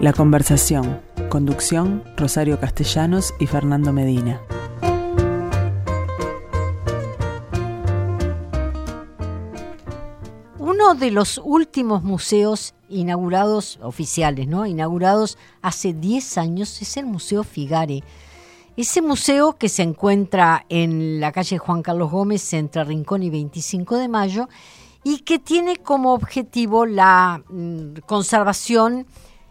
La conversación. Conducción, Rosario Castellanos y Fernando Medina. Uno de los últimos museos inaugurados, oficiales, ¿no? Inaugurados hace 10 años, es el Museo Figari. Ese museo que se encuentra en la calle Juan Carlos Gómez, entre Rincón y 25 de Mayo, y que tiene como objetivo la conservación,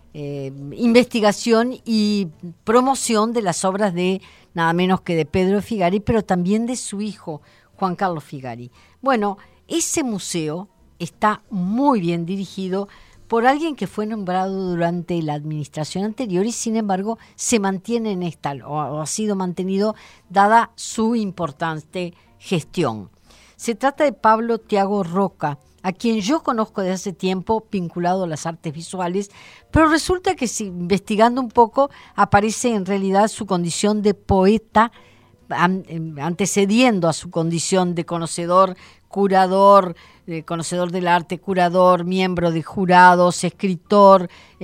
investigación y promoción de las obras de nada menos que de Pedro Figari, pero también de su hijo, Juan Carlos Figari. Bueno, ese museo está muy bien dirigido por alguien que fue nombrado durante la administración anterior y sin embargo se mantiene en esta, o ha sido mantenido dada su importante gestión. Se trata de Pablo Thiago Roca, a quien yo conozco desde hace tiempo vinculado a las artes visuales, pero resulta que si, investigando un poco aparece en realidad su condición de poeta, antecediendo a su condición de conocedor, curador, conocedor del arte, curador, miembro de jurados, escritor,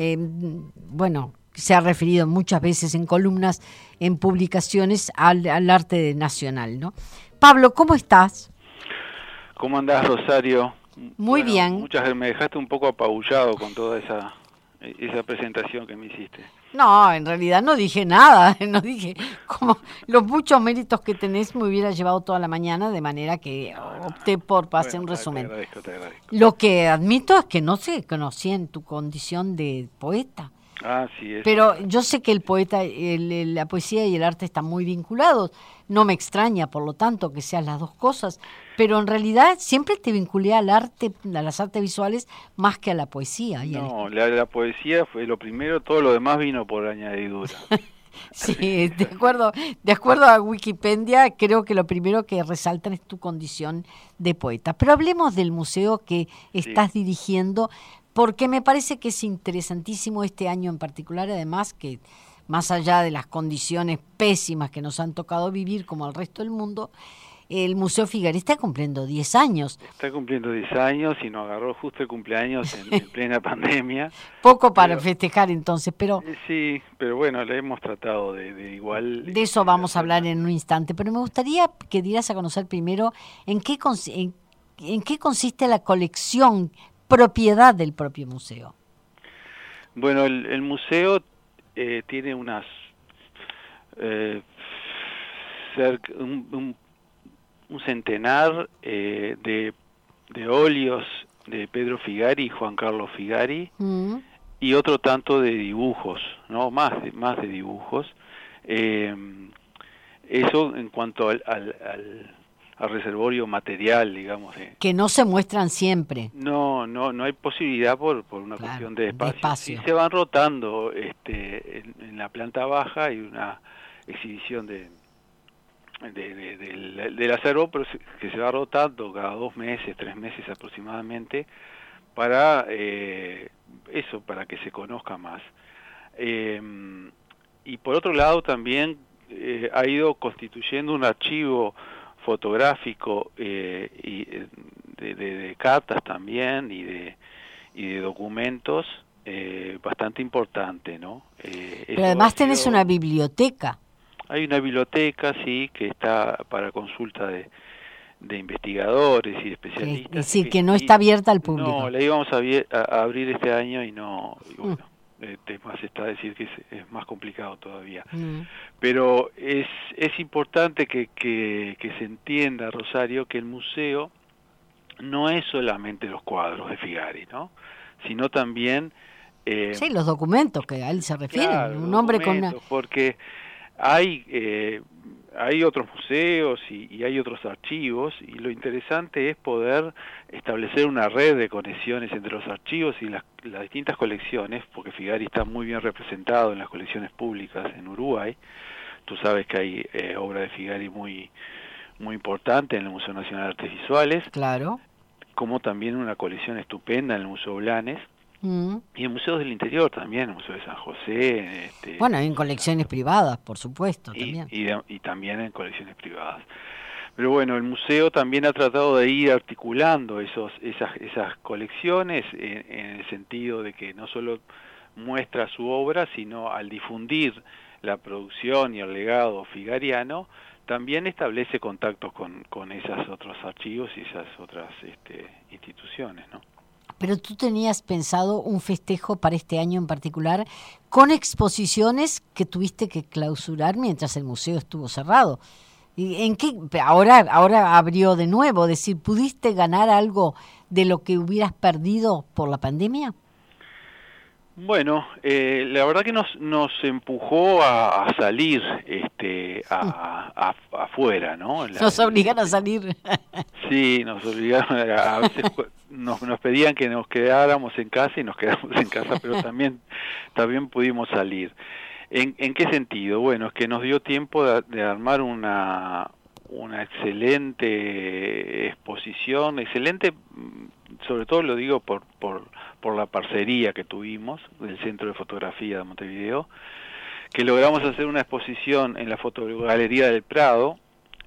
bueno, se ha referido muchas veces en columnas, en publicaciones al arte nacional, ¿no? Pablo, ¿cómo estás? ¿Cómo andás, Rosario? Muy bien. Muchas me dejaste un poco apabullado con toda esa presentación que me hiciste. No, en realidad no dije nada, no dije como los muchos méritos que tenés me hubiera llevado toda la mañana, de manera que opté por hacer un resumen. Te agradezco. Lo que admito es que no se conocía en tu condición de poeta. Ah, sí. Pero yo sé que el poeta, la poesía y el arte están muy vinculados. No me extraña, por lo tanto, que sean las dos cosas. Pero en realidad siempre te vinculé al arte, a las artes visuales, más que a la poesía. No, la poesía fue lo primero, todo lo demás vino por añadidura. Sí, de acuerdo a Wikipedia, creo que lo primero que resaltan es tu condición de poeta. Pero hablemos del museo que estás dirigiendo, porque me parece que es interesantísimo este año en particular, además que más allá de las condiciones pésimas que nos han tocado vivir como al resto del mundo, el Museo Figari está cumpliendo 10 años. Está cumpliendo 10 años y nos agarró justo el cumpleaños en plena pandemia. Poco para festejar entonces, pero... Sí, pero bueno, le hemos tratado de igual... De eso vamos a hablar en un instante, pero me gustaría que dieras a conocer primero en qué consiste la colección propiedad del propio museo. Bueno, el museo tiene unas... un centenar de óleos de Pedro Figari y Juan Carlos Figari y otro tanto de dibujos, ¿no? Más de dibujos. Eso en cuanto al reservorio material, digamos. Que no se muestran siempre. No hay posibilidad por una cuestión de espacio. Sí, se van rotando. En la planta baja hay una exhibición del acervo, pero que se va rotando cada 2 meses, 3 meses aproximadamente, para para que se conozca más. Y por otro lado también ha ido constituyendo un archivo fotográfico y de cartas también y de documentos bastante importante, ¿no? Pero además tenés una biblioteca. Hay una biblioteca, sí, que está para consulta de investigadores y especialistas. Es decir, que no está abierta al público. No, la íbamos a abrir este año y no, y bueno, más está a decir que es más complicado todavía. Pero es importante que se entienda, Rosario, que el museo no es solamente los cuadros de Figari, ¿no? Sino también... sí, los documentos que a él se refiere, claro, un hombre con una... Porque hay otros museos y hay otros archivos, y lo interesante es poder establecer una red de conexiones entre los archivos y las distintas colecciones, porque Figari está muy bien representado en las colecciones públicas en Uruguay. Tú sabes que hay obra de Figari muy importante en el Museo Nacional de Artes Visuales, claro, como también una colección estupenda en el Museo Blanes. Y en museos del interior también, el Museo de San José. Bueno, en colecciones privadas, por supuesto, también. Y también en colecciones privadas. Pero bueno, el museo también ha tratado de ir articulando esas colecciones en el sentido de que no solo muestra su obra, sino al difundir la producción y el legado figariano, también establece contactos con esos otros archivos y esas otras instituciones, ¿no? Pero tú tenías pensado un festejo para este año en particular con exposiciones que tuviste que clausurar mientras el museo estuvo cerrado. ¿Y en qué? Ahora abrió de nuevo, es decir, ¿pudiste ganar algo de lo que hubieras perdido por la pandemia? Bueno, la verdad que nos empujó a salir afuera, ¿no? Nos obligan a salir. Sí, nos obligaron, a veces nos pedían que nos quedáramos en casa y nos quedamos en casa, pero también pudimos salir. ¿En qué sentido? Bueno, es que nos dio tiempo de armar una excelente exposición, excelente, sobre todo lo digo por la parcería que tuvimos del Centro de Fotografía de Montevideo, que logramos hacer una exposición en la Fotogalería del Prado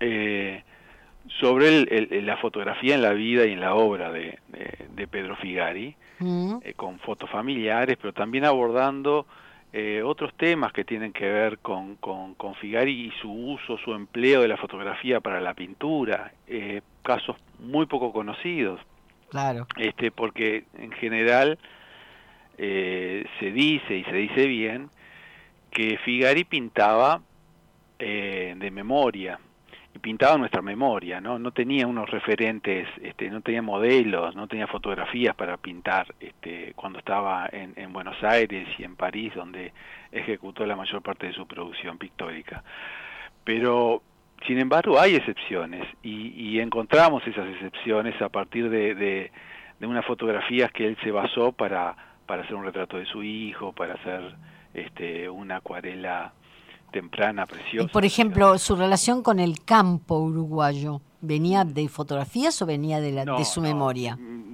sobre la fotografía en la vida y en la obra de Pedro Figari, con fotos familiares, pero también abordando otros temas que tienen que ver con Figari y su uso, su empleo de la fotografía para la pintura, casos muy poco conocidos. Claro. Porque en general se dice bien que Figari pintaba de memoria, y pintaba nuestra memoria, no tenía unos referentes, no tenía modelos, no tenía fotografías para pintar cuando estaba en Buenos Aires y en París, donde ejecutó la mayor parte de su producción pictórica. Pero sin embargo hay excepciones, y encontramos esas excepciones a partir de unas fotografías que él se basó para hacer un retrato de su hijo, para hacer una acuarela temprana, preciosa. Y por ejemplo, su relación con el campo uruguayo, ¿venía de fotografías o venía de su memoria?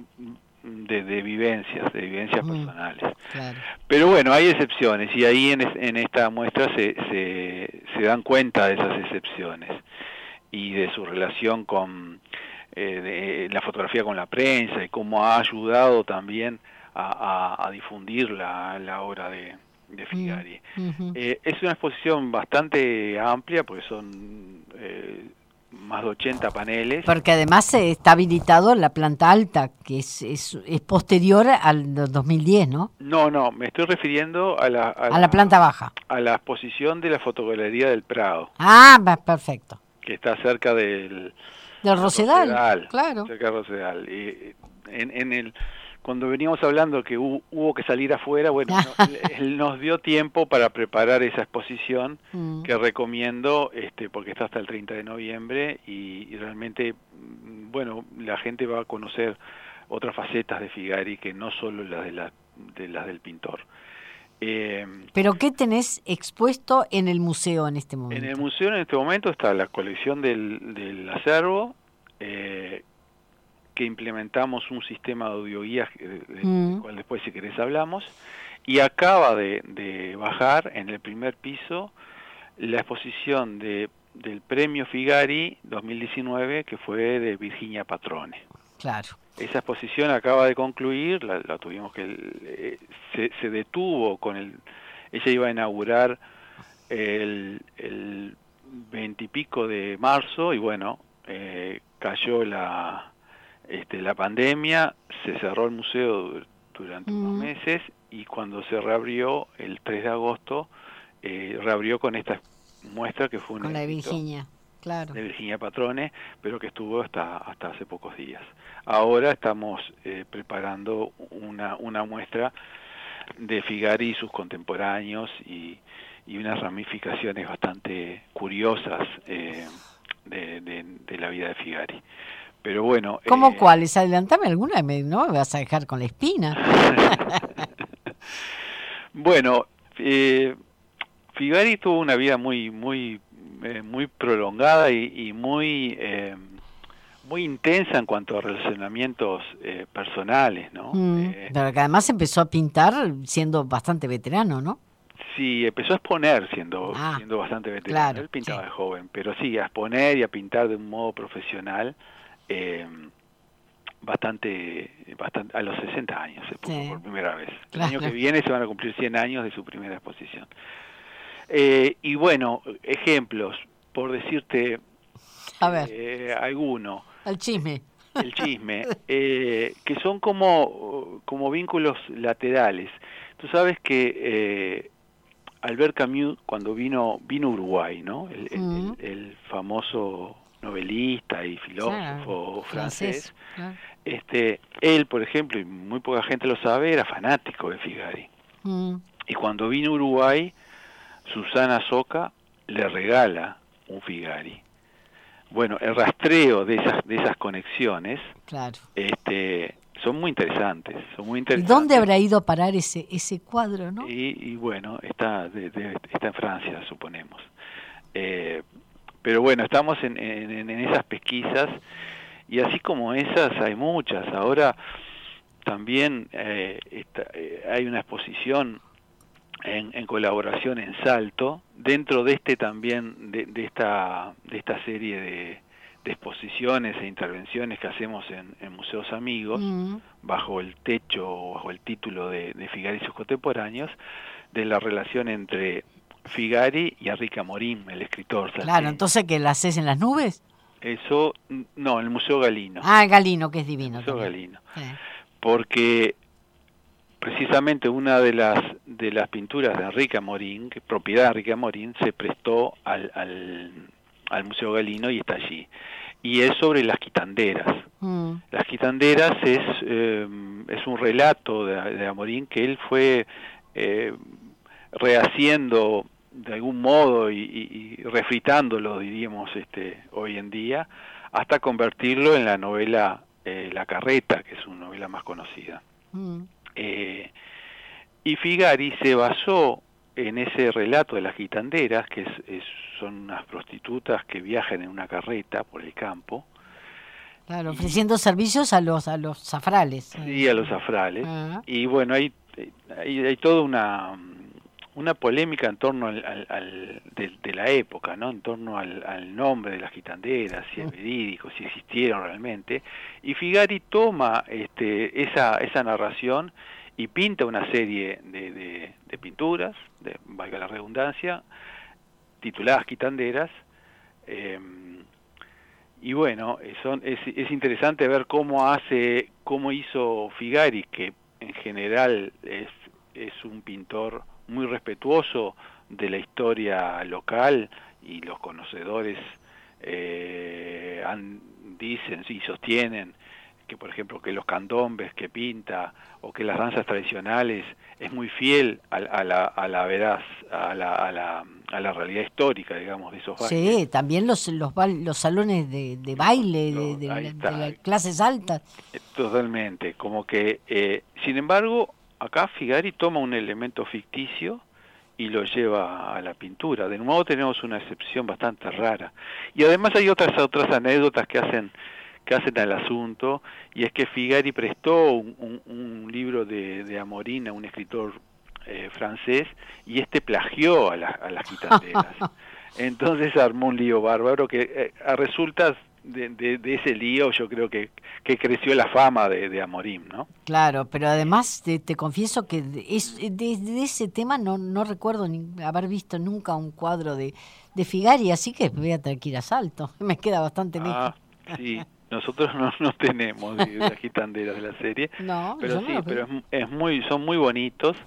De vivencias personales. Claro. Pero bueno, hay excepciones, y ahí en esta muestra se dan cuenta de esas excepciones y de su relación con de la fotografía con la prensa, y cómo ha ayudado también a difundir la obra de Figari. Es una exposición bastante amplia, porque son más de 80 paneles. Porque además está habilitado la planta alta, que es posterior al 2010, ¿no? No, me estoy refiriendo a la planta baja. A la exposición de la Fotogalería del Prado. Ah, perfecto. Que está cerca del Rosedal, claro. Cerca del Rosedal. Y cuando veníamos hablando que hubo que salir afuera, bueno, él nos dio tiempo para preparar esa exposición, que recomiendo, porque está hasta el 30 de noviembre, y realmente, bueno, la gente va a conocer otras facetas de Figari que no solo las del pintor. ¿Pero qué tenés expuesto en el museo en este momento? En el museo en este momento está la colección del acervo, que implementamos un sistema de audioguías, del cual después, si querés, hablamos, y acaba de bajar en el primer piso la exposición del Premio Figari 2019, que fue de Virginia Patrone. Claro. Esa exposición acaba de concluir, la tuvimos que... se detuvo ella iba a inaugurar el 20 y pico de marzo, y bueno, cayó la pandemia, se cerró el museo durante unos meses, y cuando se reabrió el 3 de agosto, reabrió con esta muestra que fue con la de Virginia, claro, de Virginia Patrone, pero que estuvo hasta hace pocos días. Ahora estamos preparando una muestra de Figari y sus contemporáneos, y unas ramificaciones bastante curiosas de la vida de Figari. Pero bueno... ¿Cómo cuáles? Adelantame alguna, ¿no me vas a dejar con la espina? Bueno, Figari tuvo una vida muy prolongada y muy intensa en cuanto a relacionamientos personales, ¿no? Pero que además empezó a pintar siendo bastante veterano, ¿no? Sí, empezó a exponer siendo bastante veterano. Claro, él pintaba de joven, pero sí, a exponer y a pintar de un modo profesional bastante a los 60 años se puso Sí. por primera vez. Claro. El año que viene se van a cumplir 100 años de su primera exposición. Y bueno, ejemplos, por decirte A ver, alguno, el chisme. el chisme, que son como vínculos laterales. Tú sabes que Albert Camus, cuando vino a Uruguay, ¿no? El famoso novelista y filósofo francés, claro. Él, por ejemplo, y muy poca gente lo sabe, era fanático de Figari. Y cuando vino a Uruguay, Susana Soca le regala un Figari. Bueno, el rastreo de esas conexiones, Claro. son muy interesantes, ¿Y dónde habrá ido a parar ese cuadro, no? Y bueno, está en Francia, suponemos. Pero bueno, estamos en esas pesquisas, y así como esas hay muchas. Ahora también hay una exposición en colaboración en Salto, dentro de también de esta serie de exposiciones e intervenciones que hacemos en Museos Amigos, bajo el techo, bajo el título de Figari y sus contemporáneos, de la relación entre Figari y Enrique Amorim, el escritor. Claro, entonces, ¿que la haces en las nubes? Eso, no, en el Museo Galino. Galino, que es divino. El Museo también. Galino. Sí. Porque precisamente una de las pinturas de Enrique Amorim, que propiedad de Enrique Amorim, se prestó al Museo Galino y está allí. Y es sobre las quitanderas. Las quitanderas es un relato de Amorim que él fue rehaciendo de algún modo y refritándolo, diríamos, hoy en día, hasta convertirlo en la novela La Carreta, que es su novela más conocida. Y Figari se basó en ese relato de las quitanderas, que son unas prostitutas que viajan en una carreta por el campo. Claro, ofreciendo servicios a los zafrales. Sí, a los zafrales. Y bueno, hay toda una polémica en torno de la época, ¿no? En torno al nombre de las quitanderas, si es verídico, si existieron realmente. Y Figari toma esa narración y pinta una serie de pinturas, valga la redundancia, tituladas Quitanderas. Y bueno, es interesante ver cómo hizo Figari, que en general es un pintor muy respetuoso de la historia local, y los conocedores dicen y sostienen que, por ejemplo, que los candombes que pinta o que las danzas tradicionales es muy fiel a la veraz, a la realidad histórica, digamos, de esos bailes. Sí, también los salones de baile de las clases altas. Totalmente, como que, sin embargo, acá Figari toma un elemento ficticio y lo lleva a la pintura. De nuevo tenemos una excepción bastante rara. Y además hay otras anécdotas que hacen al asunto, y es que Figari prestó un libro de Amorim a un escritor francés, y plagió a las quitanderas. Entonces armó un lío bárbaro que resulta de ese lío, yo creo que creció la fama de Amorim, ¿no? Claro, pero además te confieso que de ese tema no recuerdo haber visto nunca un cuadro de Figari, así que voy a tener que ir a Salto, me queda bastante lejos. Sí, nosotros no tenemos de las quitanderas de la serie, no, pero sí, pero son muy bonitos.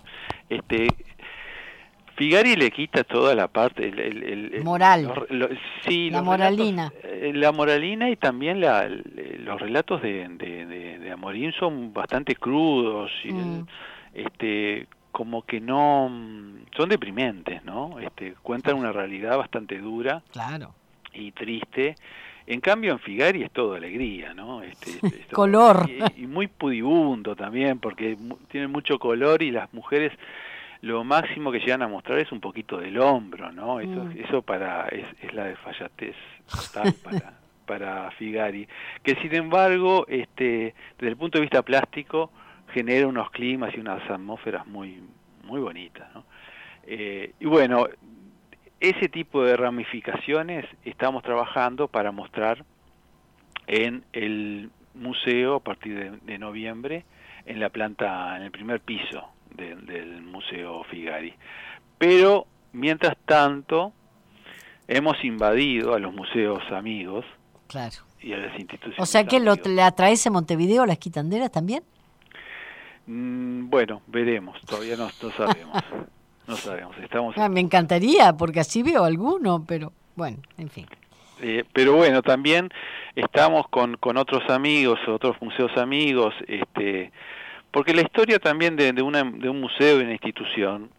Figari le quita toda la parte moral, sí, la moralina, la moralina, y también los relatos de Amorim son bastante crudos y como que no son deprimentes, ¿no? Cuentan una realidad bastante dura, claro, y triste. En cambio, en Figari es todo alegría, ¿no? Color. Y muy pudibundo también, porque tiene mucho color, y las mujeres lo máximo que llegan a mostrar es un poquito del hombro, ¿no? Eso es la desfallatez total para Figari, que sin embargo, desde el punto de vista plástico, genera unos climas y unas atmósferas muy, muy bonitas, ¿no? Y bueno, ese tipo de ramificaciones estamos trabajando para mostrar en el museo a partir de noviembre en la planta, en el primer piso del Museo Figari. Pero, mientras tanto, hemos invadido a los museos amigos. Claro. Y a las instituciones. O sea que ¿la traes en Montevideo, las quitanderas también? Bueno, veremos, todavía no sabemos. No sabemos, estamos... Me encantaría, porque así veo alguno, pero bueno, en fin. Pero bueno, también estamos con otros amigos, otros museos amigos, porque la historia también de un museo y una institución,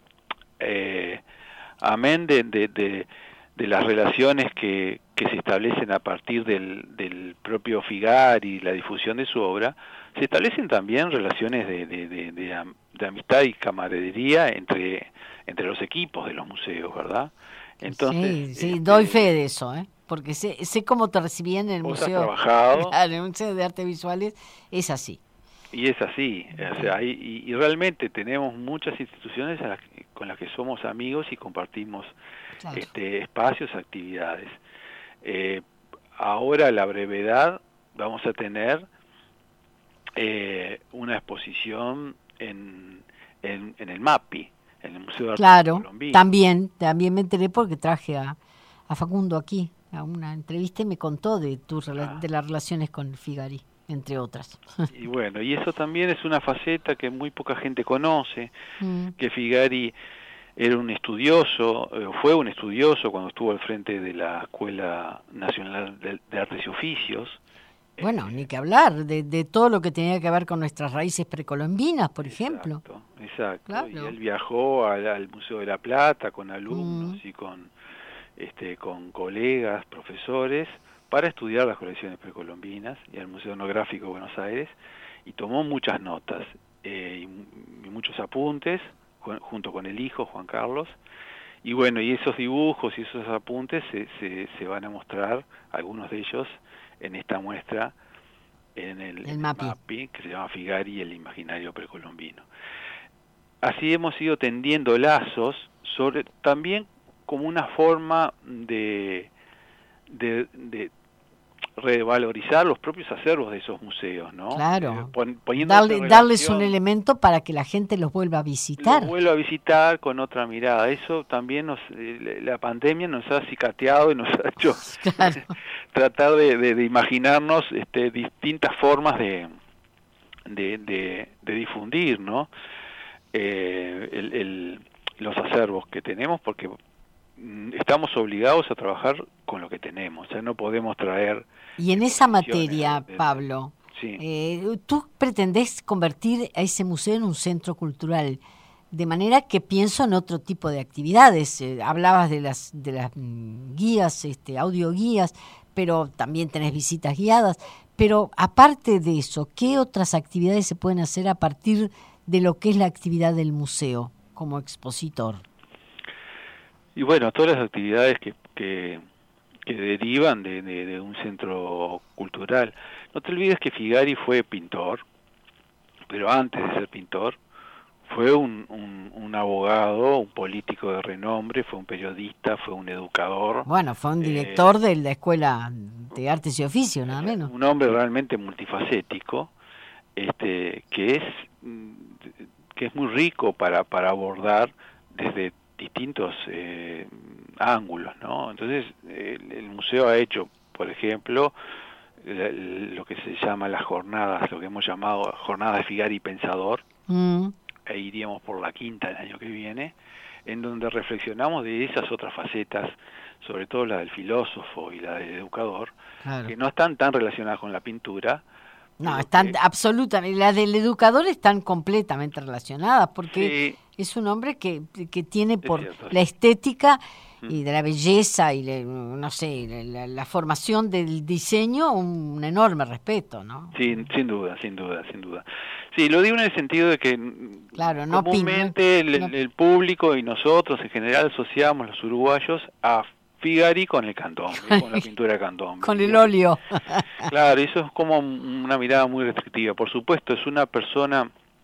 amén de las relaciones que se establecen a partir del propio Figari y la difusión de su obra, se establecen también relaciones de amistad y camaradería entre los equipos de los museos, ¿verdad? Entonces, sí, doy fe de eso, porque sé cómo te recibían en el museo. Has trabajado. Claro, en el Museo de Artes Visuales es así. Y es así, o sea, y realmente tenemos muchas instituciones con las que somos amigos y compartimos espacios, actividades. Ahora, a la brevedad, vamos a tener una exposición en el MAPI, en el Museo de Arte Colombino. También me enteré porque traje a Facundo aquí a una entrevista y me contó de las relaciones con Figari, entre otras. Y bueno, y eso también es una faceta que muy poca gente conoce, que Figari era un estudioso, fue un estudioso cuando estuvo al frente de la Escuela Nacional de Artes y Oficios. Bueno, ni que hablar de todo lo que tenía que ver con nuestras raíces precolombinas, por ejemplo. Exacto. Claro. Y él viajó al Museo de la Plata con alumnos y con colegas, profesores, para estudiar las colecciones precolombinas, y al Museo Etnográfico de Buenos Aires, y tomó muchas notas y muchos apuntes, junto con el hijo, Juan Carlos, y bueno, y esos dibujos y esos apuntes se van a mostrar, algunos de ellos, en esta muestra, en el MAPI, que se llama Figari y el imaginario precolombino. Así hemos ido tendiendo lazos, también como una forma de revalorizar los propios acervos de esos museos, ¿no? Claro, darles un elemento para que la gente los vuelva a visitar. Los vuelva a visitar con otra mirada. Eso también la pandemia nos ha cicateado y nos ha hecho tratar de imaginarnos distintas formas de difundir, ¿no? Los acervos que tenemos, porque estamos obligados a trabajar con lo que tenemos, ya no podemos traer... Y en esa materia, Pablo, sí. tú pretendés convertir a ese museo en un centro cultural, de manera que pienso en otro tipo de actividades. Hablabas de las guías, audioguías, pero también tenés visitas guiadas. Pero aparte de eso, ¿qué otras actividades se pueden hacer a partir de lo que es la actividad del museo como expositor? Y bueno, todas las actividades que derivan de un centro cultural. No te olvides que Figari fue pintor, pero antes de ser pintor fue un abogado, un político de renombre, fue un periodista, fue un educador. Bueno, fue un director de la Escuela de Artes y Oficios, nada menos. Un hombre realmente multifacético, que es muy rico para abordar desde distintos ángulos, ¿no? Entonces, el museo ha hecho, por ejemplo, lo que se llama las jornadas, lo que hemos llamado jornadas de Figari Pensador, e iríamos por la quinta el año que viene, en donde reflexionamos de esas otras facetas, sobre todo la del filósofo y la del educador, que no están tan relacionadas con la pintura. No, están absolutamente, las del educador están completamente relacionadas, porque es un hombre que tiene por la estética y de la belleza y no sé, la formación del diseño un enorme respeto, ¿no? Sí, sin duda. Sí, lo digo en el sentido de que comúnmente el público y nosotros en general asociamos los uruguayos a Figari con el candombe, con la pintura de candombe. Con el óleo. Claro, eso es como una mirada muy restrictiva. Por supuesto, es una persona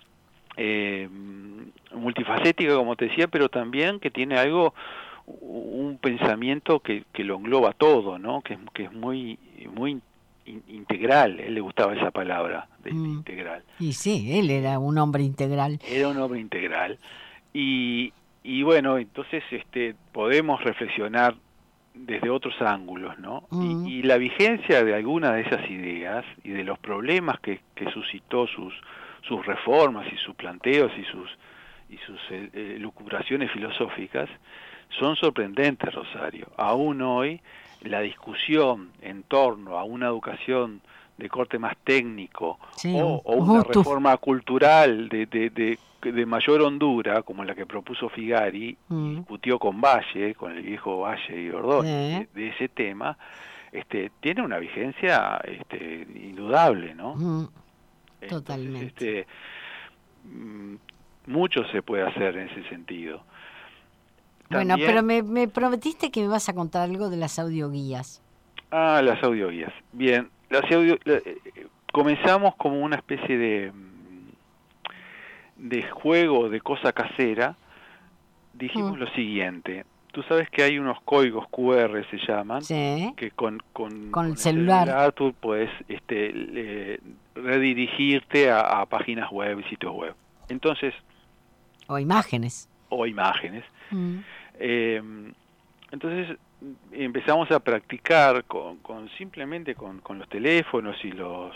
multifacética, como te decía, pero también que tiene un pensamiento que lo engloba todo, ¿no? Que es muy integral. Él le gustaba esa palabra, de integral. Y sí, él era un hombre integral. Era un hombre integral. Y bueno, entonces podemos reflexionar desde otros ángulos, ¿no? Y la vigencia de alguna de esas ideas y de los problemas que suscitó sus reformas y sus planteos y sus lucubraciones filosóficas son sorprendentes, Rosario. Aún hoy la discusión en torno a una educación de corte más técnico, sí, o una reforma cultural de mayor hondura, como la que propuso Figari, discutió con Valle, con el viejo Valle y Ordóñez, de ese tema, tiene una vigencia indudable, ¿no? Totalmente. Entonces, mucho se puede hacer en ese sentido. Bueno, pero me prometiste que me vas a contar algo de las audioguías. Las audioguías. Bien, comenzamos como una especie de juego, de cosa casera. Dijimos lo siguiente: tú sabes que hay unos códigos QR, se llaman, que con el celular tú puedes redirigirte a páginas web y sitios web. Entonces, o imágenes. Entonces empezamos a practicar simplemente con los teléfonos y los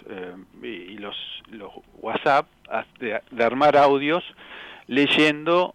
WhatsApp, de armar audios leyendo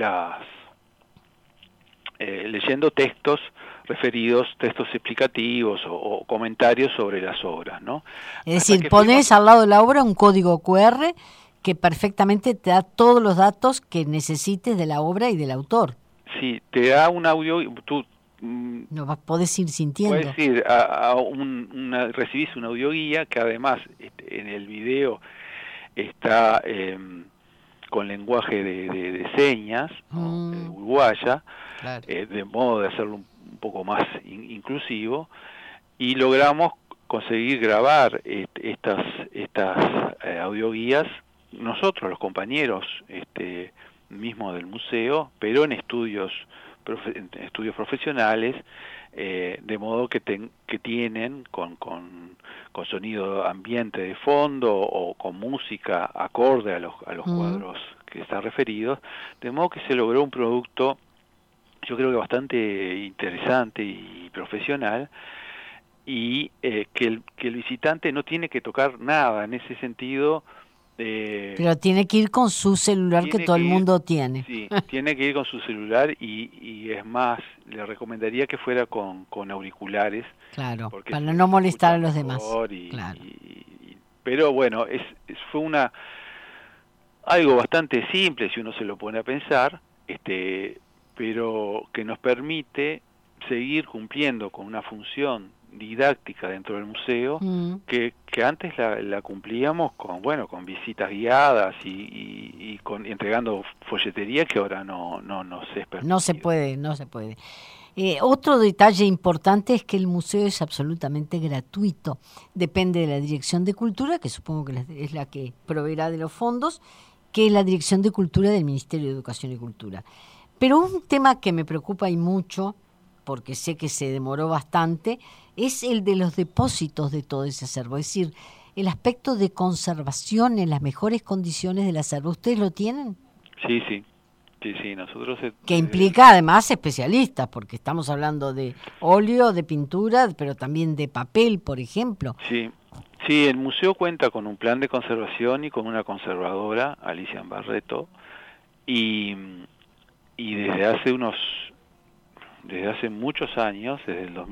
textos referidos, textos explicativos o comentarios sobre las obras, ¿no? Es decir, pones al lado de la obra un código QR que perfectamente te da todos los datos que necesites de la obra y del autor. Sí, te da un audio, tú no podés ir sintiendo. Puedes ir recibís una audioguía que además en el video está con lenguaje de señas, uruguaya, claro, de modo de hacerlo un poco más inclusivo, y logramos conseguir grabar estas audioguías nosotros, los compañeros mismos del museo, pero en estudios profesionales, de modo que tienen con sonido ambiente de fondo o con música acorde a los cuadros que están referidos, de modo que se logró un producto, yo creo que bastante interesante y profesional, y que el visitante no tiene que tocar nada en ese sentido. Pero tiene que ir con su celular, que todo el mundo tiene. Sí, tiene que ir con su celular y es más, le recomendaría que fuera con auriculares. Claro, para no molestar a los demás. Claro. Pero bueno, fue algo bastante simple si uno se lo pone a pensar, pero que nos permite seguir cumpliendo con una función didáctica dentro del museo que antes la cumplíamos con visitas guiadas y entregando folletería, que ahora no se es permitido. No se puede. Otro detalle importante es que el museo es absolutamente gratuito. Depende de la Dirección de Cultura, que supongo que es la que proveerá de los fondos, que es la Dirección de Cultura del Ministerio de Educación y Cultura. Pero un tema que me preocupa y mucho, porque sé que se demoró bastante, es el de los depósitos de todo ese acervo, es decir, el aspecto de conservación en las mejores condiciones del acervo. ¿Ustedes lo tienen? Sí, nosotros... Que implica además especialistas, porque estamos hablando de óleo, de pintura, pero también de papel, por ejemplo. Sí, el museo cuenta con un plan de conservación y con una conservadora, Alicia Barreto, y desde hace muchos años, desde el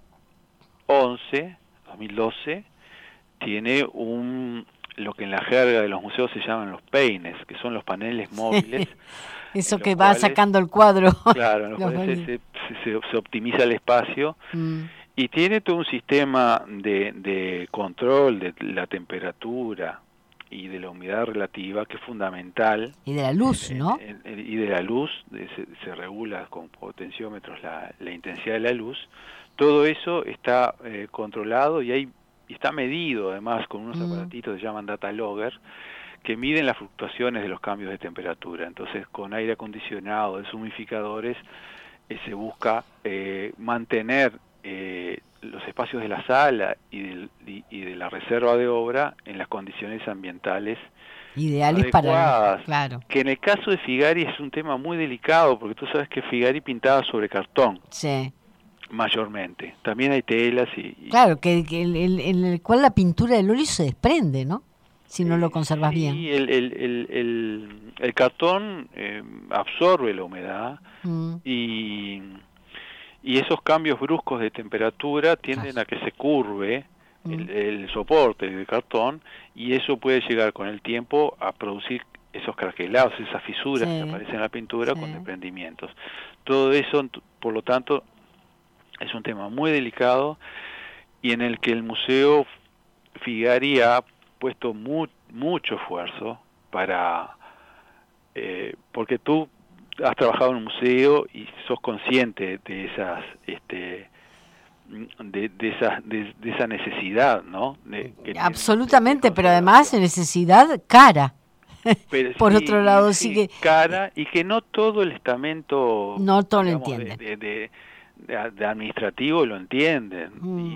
2012, tiene lo que en la jerga de los museos se llaman los peines, que son los paneles móviles. Eso que va sacando el cuadro. Claro, en los cuales se optimiza el espacio, y tiene todo un sistema de control de la temperatura y de la humedad relativa, que es fundamental. Y de la luz, ¿no? Y de la luz, se regula con potenciómetros la intensidad de la luz. Todo eso está controlado y está medido además con unos aparatitos que se llaman data logger, que miden las fluctuaciones de los cambios de temperatura. Entonces, con aire acondicionado, deshumidificadores, se busca mantener los espacios de la sala y de la reserva de obra en las condiciones ambientales ideales adecuadas, para... Claro. que en el caso de Figari es un tema muy delicado, porque tú sabes que Figari pintaba sobre cartón, Sí. mayormente. También hay telas Claro, que en el cual la pintura del óleo se desprende, ¿no? Si no lo conservas bien. Sí, el cartón absorbe la humedad y esos cambios bruscos de temperatura tienden a que se curve el soporte del cartón, y eso puede llegar con el tiempo a producir esos craquelados, esas fisuras que aparecen en la pintura con desprendimientos. Todo eso, por lo tanto, es un tema muy delicado y en el que el Museo Figari ha puesto mucho esfuerzo para... porque tú has trabajado en un museo y sos consciente de esas... de esa necesidad, ¿no? Absolutamente, pero además necesidad cara. Pero por otro lado, sí que cara, y que no todo el estamento, no todo lo digamos, entiende. de administrativo lo entienden,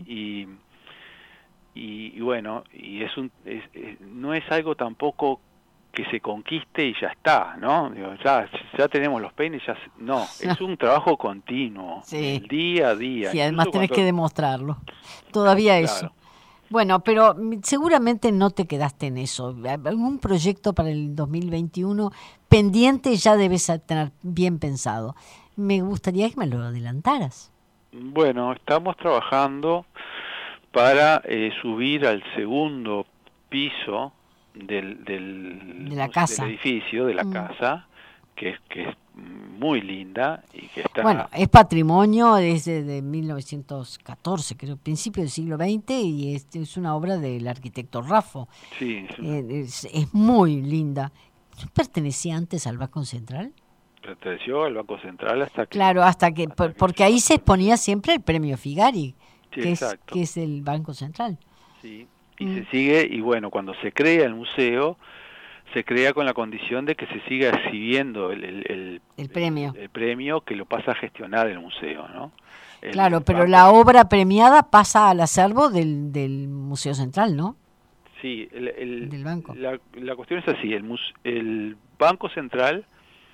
y bueno, y no es algo tampoco que se conquiste y ya está, ¿no? Digo, ya tenemos los peines, no, es un trabajo continuo, el día a día. Sí, además tenés que demostrarlo. Todavía eso. Bueno, pero seguramente no te quedaste en eso. ¿Algún proyecto para el 2021 pendiente ya debes tener bien pensado? Me gustaría que me lo adelantaras. Bueno, estamos trabajando para subir al segundo piso del edificio, de la casa, que es muy linda y que está... Bueno, es patrimonio desde 1914, creo, principio del siglo XX, y es una obra del arquitecto Raffo. Sí. Es muy linda. ¿Pertenecía antes al Banco Central? Perteneció al Banco Central hasta que... Claro, porque ahí se exponía siempre el premio Figari, sí, que es el Banco Central. Sí, y se sigue, y bueno, cuando se crea el museo, se crea con la condición de que se siga exhibiendo el premio. El premio que lo pasa a gestionar el museo, ¿no? Claro, pero la obra premiada pasa al acervo del Museo Central, ¿no? Sí, del banco. La cuestión es así, el Banco Central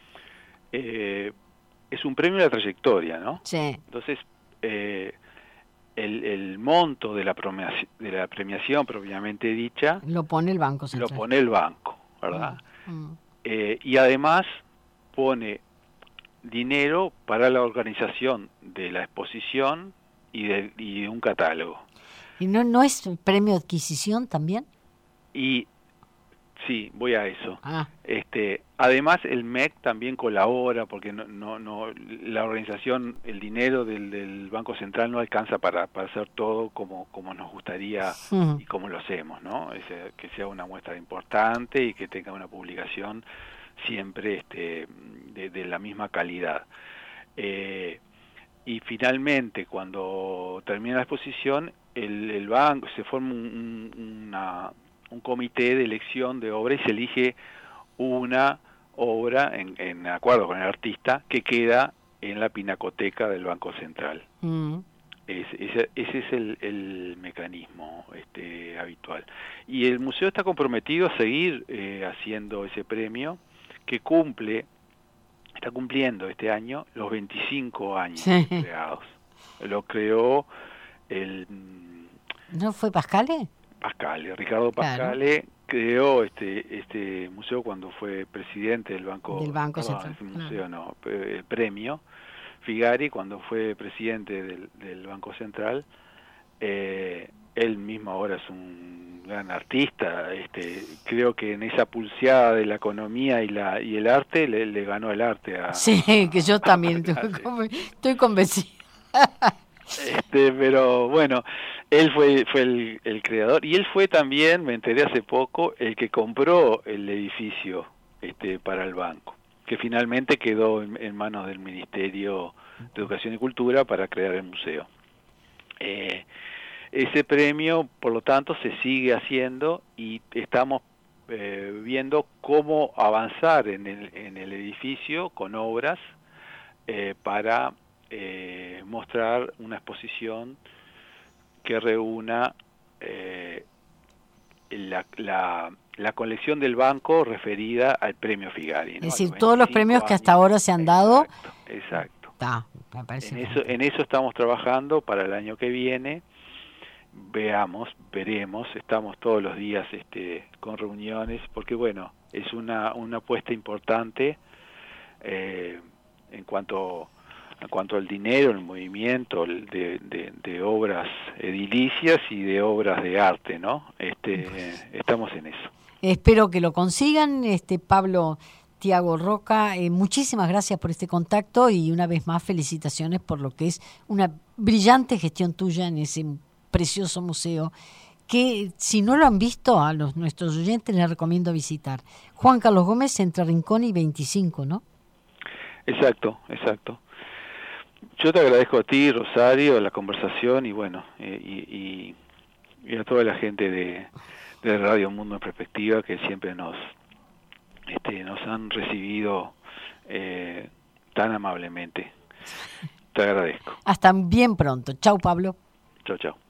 es un premio de la trayectoria, ¿no? Sí. Entonces, el monto de la premiación propiamente dicha lo pone el Banco Central. Lo pone el banco, ¿verdad? Y además pone dinero para la organización de la exposición y de un catálogo. ¿Y no es premio de adquisición también? Y sí, voy a eso. Además el MEC también colabora, porque no la organización, el dinero del Banco Central no alcanza para hacer todo como nos gustaría y como lo hacemos, ¿no? Que sea una muestra importante y que tenga una publicación siempre de la misma calidad. Y finalmente, cuando termina la exposición, el banco se forma un comité de elección de obra y se elige una obra en acuerdo con el artista que queda en la pinacoteca del Banco Central. Ese es el mecanismo habitual. Y el museo está comprometido a seguir haciendo ese premio, que está cumpliendo este año los 25 años creados. Lo creó ¿No fue Pascale? Ricardo Pascale, claro. Creó este museo cuando fue presidente del Banco Central. El premio Figari, cuando fue presidente del Banco Central. Él mismo ahora es un gran artista. Creo que en esa pulseada de la economía y el arte le ganó el arte a... Sí, que yo también estoy convencida. Pero bueno, él fue el creador, y él fue también, me enteré hace poco, el que compró el edificio para el banco, que finalmente quedó en manos del Ministerio de Educación y Cultura para crear el museo. Ese premio, por lo tanto, se sigue haciendo y estamos viendo cómo avanzar en el edificio con obras para mostrar una exposición que reúna la colección del banco referida al premio Figari, ¿no? Es decir, todos los premios que hasta ahora se han dado. Exacto. Me parece en eso estamos trabajando para el año que viene. Veremos, estamos todos los días con reuniones, porque bueno, es una apuesta importante en cuanto al dinero, el movimiento de obras edilicias y de obras de arte, ¿no? Estamos en eso. Espero que lo consigan, Pablo Tiago Roca, muchísimas gracias por este contacto y una vez más felicitaciones por lo que es una brillante gestión tuya en ese precioso museo que si no lo han visto a nuestros oyentes les recomiendo visitar. Juan Carlos Gómez entre Rincón y 25, ¿no? Exacto. Yo te agradezco a ti, Rosario, la conversación y bueno, y a toda la gente de Radio Mundo en Perspectiva que siempre nos han recibido tan amablemente. Te agradezco. Hasta bien pronto. Chau, Pablo. Chau.